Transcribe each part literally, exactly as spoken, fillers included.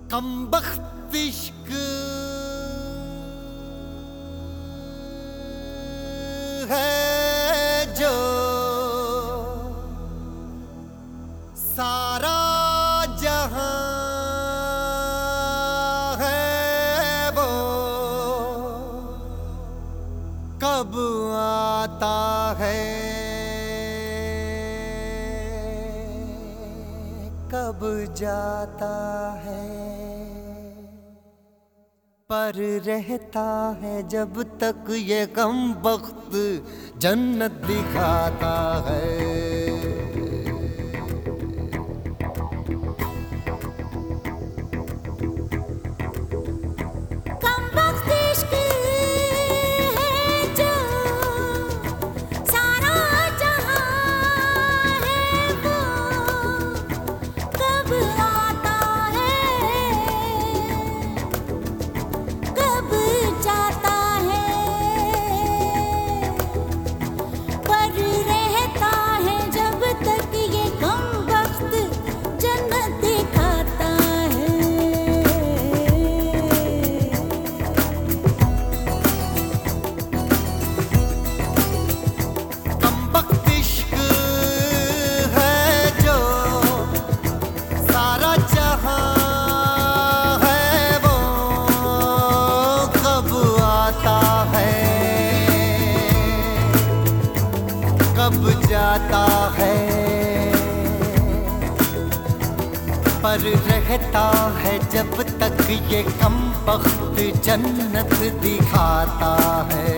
कमबख्त इश्क है जो सारा जहां है वो कब आता है कब जाता है, पर रहता है जब तक ये गम वक्त जन्नत दिखाता है। कब जाता है, पर रहता है जब तक ये कम वक्त जन्नत दिखाता है।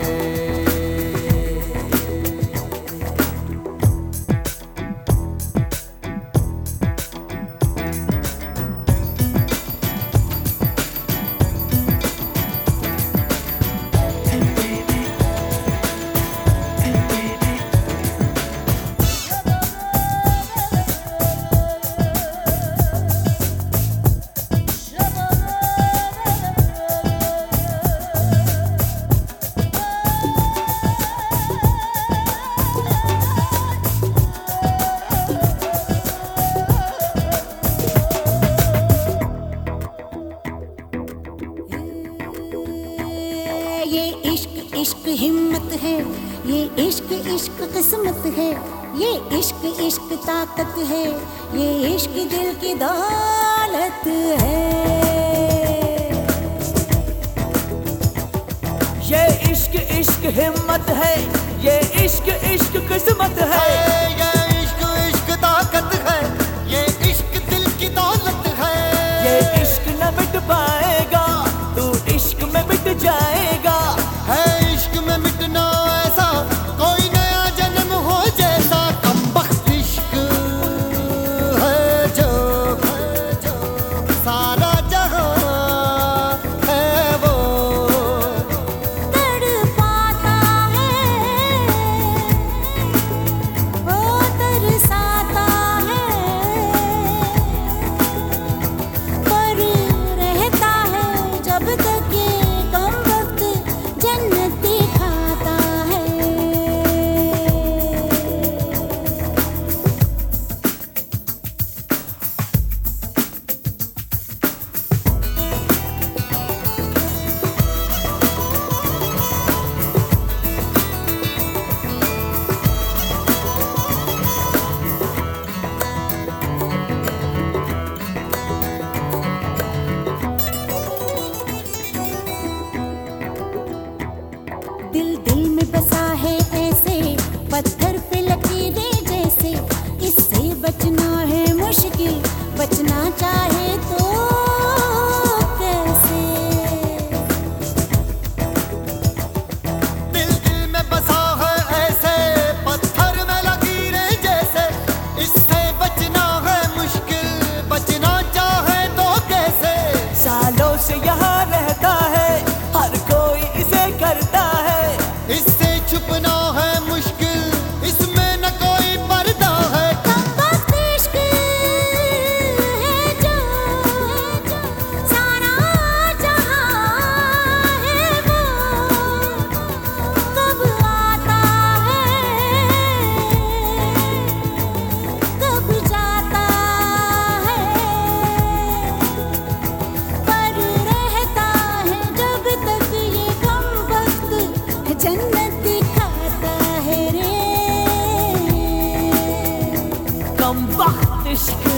ये इश्क इश्क हिम्मत है, ये इश्क इश्क किस्मत है, ये इश्क इश्क ताकत है, ये इश्क दिल की दौलत है। ये इश्क इश्क हिम्मत है, ये इश्क इश्क किस्मत है, ये इश्क इश्क ताकत है, ये इश्क दिल की दौलत है। ये इश्क न मिट पाएगा, तू इश्क में मिट जाएगा। है इश्क में मिटना ऐसा कोई नया जन्म हो जैसा, कमबख्त इश्क है जो सारा जहां है वो तड़पाता है, वो तरसाता है, पर रहता है जब तक ये कम वक्त जन्नत दिखाता है। दिल दिल में बसा है ऐसे पत्थर पे लकीरें जैसे, इससे बचना है मुश्किल, बचना चाहे तो कैसे। दिल दिल में बसा है ऐसे पत्थर में लकीरें जैसे, इससे बचना है मुश्किल, बचना चाहे तो कैसे। सालों से यहाँ रहता है, हर कोई इसे करता है, इससे छुपना है मुश्किल, इसमें न कोई पर्दा दिखाता है रे। कम वक्त इश्क